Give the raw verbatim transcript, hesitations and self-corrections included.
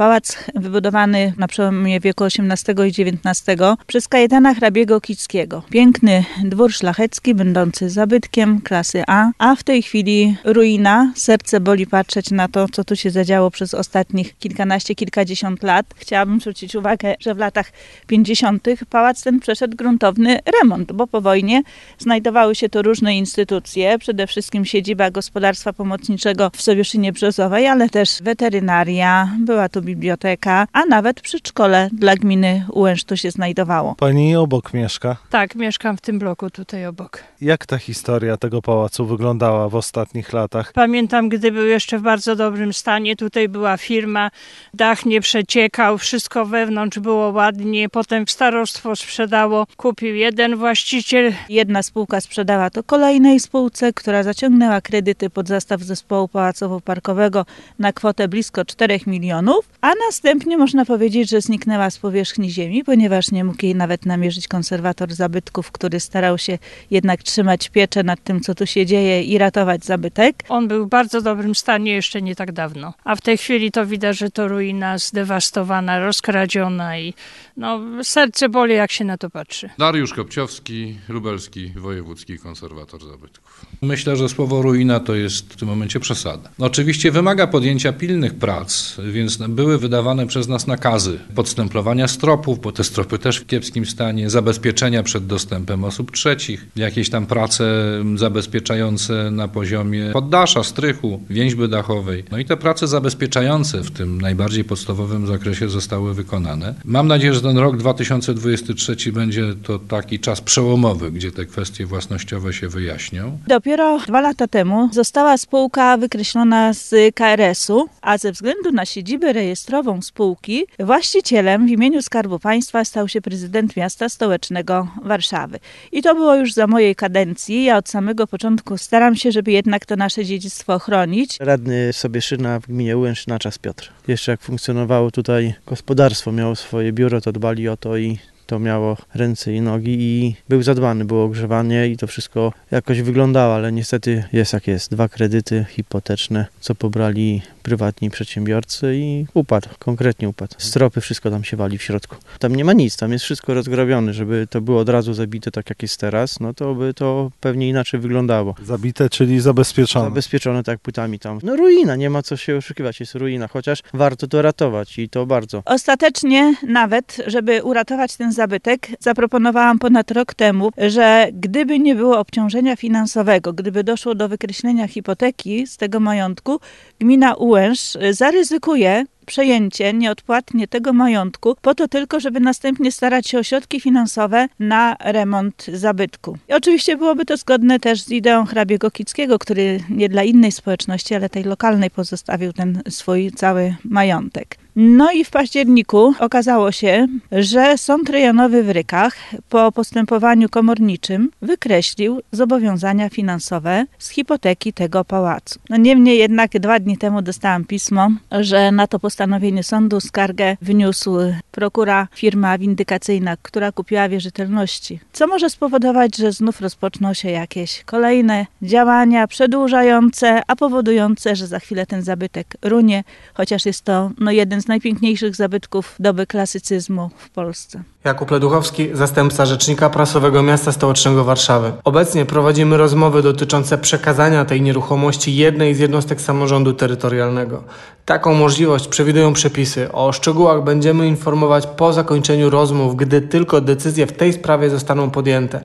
Pałac wybudowany na przełomie wieku osiemnastego i dziewiętnastego przez Kajetana hrabiego Kickiego. Piękny dwór szlachecki, będący zabytkiem klasy A, a w tej chwili ruina. Serce boli patrzeć na to, co tu się zadziało przez ostatnich kilkanaście, kilkadziesiąt lat. Chciałabym zwrócić uwagę, że w latach pięćdziesiątych pałac ten przeszedł gruntowny remont, bo po wojnie znajdowały się tu różne instytucje, przede wszystkim siedziba Gospodarstwa Pomocniczego w Sobieszynie Brzozowej, ale też weterynaria, była tu biblioteka, a nawet przedszkole dla gminy Ułęż tu się znajdowało. Pani obok mieszka? Tak, mieszkam w tym bloku tutaj obok. Jak ta historia tego pałacu wyglądała w ostatnich latach? Pamiętam, gdy był jeszcze w bardzo dobrym stanie, tutaj była firma, dach nie przeciekał, wszystko wewnątrz było ładnie, potem starostwo sprzedało, kupił jeden właściciel. Jedna spółka sprzedała to kolejnej spółce, która zaciągnęła kredyty pod zastaw zespołu pałacowo-parkowego na kwotę blisko czterech milionów, a następnie można powiedzieć, że zniknęła z powierzchni ziemi, ponieważ nie mógł jej nawet namierzyć konserwator zabytków, który starał się jednak trzymać pieczę nad tym, co tu się dzieje i ratować zabytek. On był w bardzo dobrym stanie jeszcze nie tak dawno, a w tej chwili to widać, że to ruina zdewastowana, rozkradziona i no, serce boli, jak się na to patrzy. Dariusz Kopciowski, lubelski wojewódzki konserwator zabytków. Myślę, że słowo ruina to jest w tym momencie przesada. Oczywiście wymaga podjęcia pilnych prac, więc były wydawane przez nas nakazy podstemplowania stropów, bo te stropy też w kiepskim stanie, zabezpieczenia przed dostępem osób trzecich, jakieś tam prace zabezpieczające na poziomie poddasza, strychu, więźby dachowej. No i te prace zabezpieczające w tym najbardziej podstawowym zakresie zostały wykonane. Mam nadzieję, że ten rok dwa tysiące dwudziesty trzeci będzie to taki czas przełomowy, gdzie te kwestie własnościowe się wyjaśnią. Dopiero dwa lata temu została spółka wykreślona z K R S u, a ze względu na siedzibę rejestrową spółki właścicielem w imieniu Skarbu Państwa stał się prezydent miasta stołecznego Warszawy. I to było już za mojej kadencji. Ja od samego początku staram się, żeby jednak to nasze dziedzictwo chronić. Radny Sobieszyna w gminie Ułęż na czas Piotr. Jeszcze jak funkcjonowało tutaj gospodarstwo, miało swoje biuro, to dbali o to i to miało ręce i nogi i był zadbany, było ogrzewanie i to wszystko jakoś wyglądało, ale niestety jest jak jest. Dwa kredyty hipoteczne, co pobrali prywatni przedsiębiorcy i upadł, konkretnie upadł. Stropy, wszystko tam się wali w środku. Tam nie ma nic, tam jest wszystko rozgrobione, żeby to było od razu zabite tak jak jest teraz, no to by to pewnie inaczej wyglądało. Zabite, czyli zabezpieczone. Zabezpieczone tak płytami tam. No ruina, nie ma co się oszukiwać, jest ruina, chociaż warto to ratować i to bardzo. Ostatecznie nawet, żeby uratować ten zabytek, zaproponowałam ponad rok temu, że gdyby nie było obciążenia finansowego, gdyby doszło do wykreślenia hipoteki z tego majątku, gmina Ułęż zaryzykuje przejęcie nieodpłatnie tego majątku po to tylko, żeby następnie starać się o środki finansowe na remont zabytku. I oczywiście byłoby to zgodne też z ideą hrabiego Kickiego, który nie dla innej społeczności, ale tej lokalnej pozostawił ten swój cały majątek. No i w październiku okazało się, że Sąd Rejonowy w Rykach po postępowaniu komorniczym wykreślił zobowiązania finansowe z hipoteki tego pałacu. No niemniej jednak dwa dni temu dostałam pismo, że na to postanowienie sądu skargę wniósł prokura firma windykacyjna, która kupiła wierzytelności. Co może spowodować, że znów rozpoczną się jakieś kolejne działania przedłużające, a powodujące, że za chwilę ten zabytek runie, chociaż jest to no, jeden z najpiękniejszych zabytków doby klasycyzmu w Polsce. Jakub Leduchowski, zastępca rzecznika prasowego miasta stołecznego Warszawy. Obecnie prowadzimy rozmowy dotyczące przekazania tej nieruchomości jednej z jednostek samorządu terytorialnego. Taką możliwość przewidują przepisy. O szczegółach będziemy informować po zakończeniu rozmów, gdy tylko decyzje w tej sprawie zostaną podjęte.